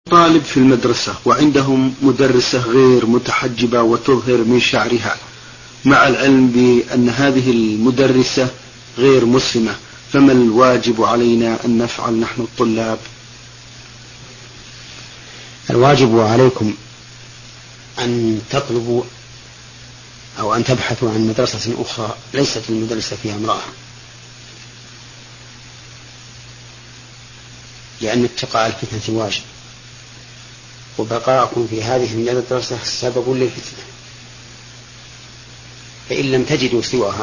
طالب في المدرسة وعندهم مدرسة غير متحجبة وتظهر من شعرها، مع العلم بأن هذه المدرسة غير مسلمة، فما الواجب علينا أن نفعل نحن الطلاب؟ الواجب عليكم أن تطلبوا أو أن تبحثوا عن مدرسة أخرى ليست المدرسة فيها امرأة، لأن اتقاء الفتنة واجب، وبقاءكم في هذه المدرسة سبب للفتنة، فإن لم تجدوا سواها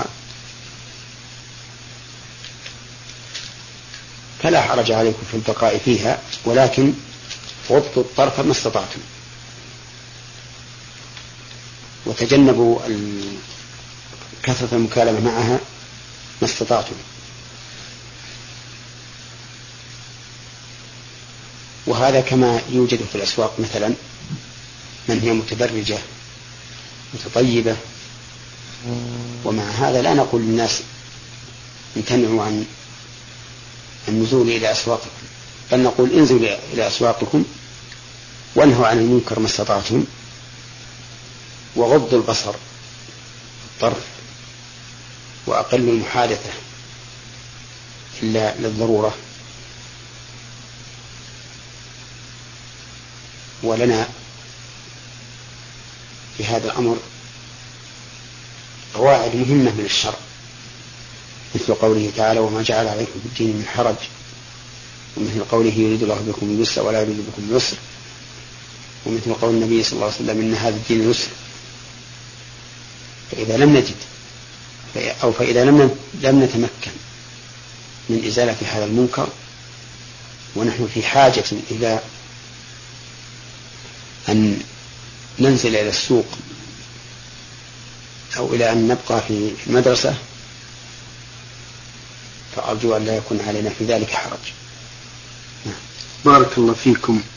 فلا حرج عليكم في البقاء فيها، ولكن غضوا الطرف ما استطعتم، وتجنبوا كثرة المكالمة معها ما استطعتم. وهذا كما يوجد في الأسواق مثلا من هي متبرجة متطيبة، ومع هذا لا نقول للناس امتنعوا عن النزول إلى أسواقكم، بل نقول انزلوا إلى أسواقكم وانهوا عن المنكر ما استطعتم، وغضوا البصر الطرف، وأقلوا المحادثة إلا للضرورة. ولنا في هذا الأمر قواعد مهمة من الشرع، مثل قوله تعالى: وما جعل عليكم في الدين من حرج، ومثل قوله: يريد الله بكم اليسر ولا يريد بكم العسر، ومثل قول النبي صلى الله عليه وسلم: إن هذا الدين يسر. فإذا لم نجد فإذا لم نتمكن من إزالة هذا المنكر، ونحن في حاجة إلى أن ننزل إلى السوق أو إلى أن نبقى في المدرسة، فأرجو أن لا يكون علينا في ذلك حرج. بارك الله فيكم.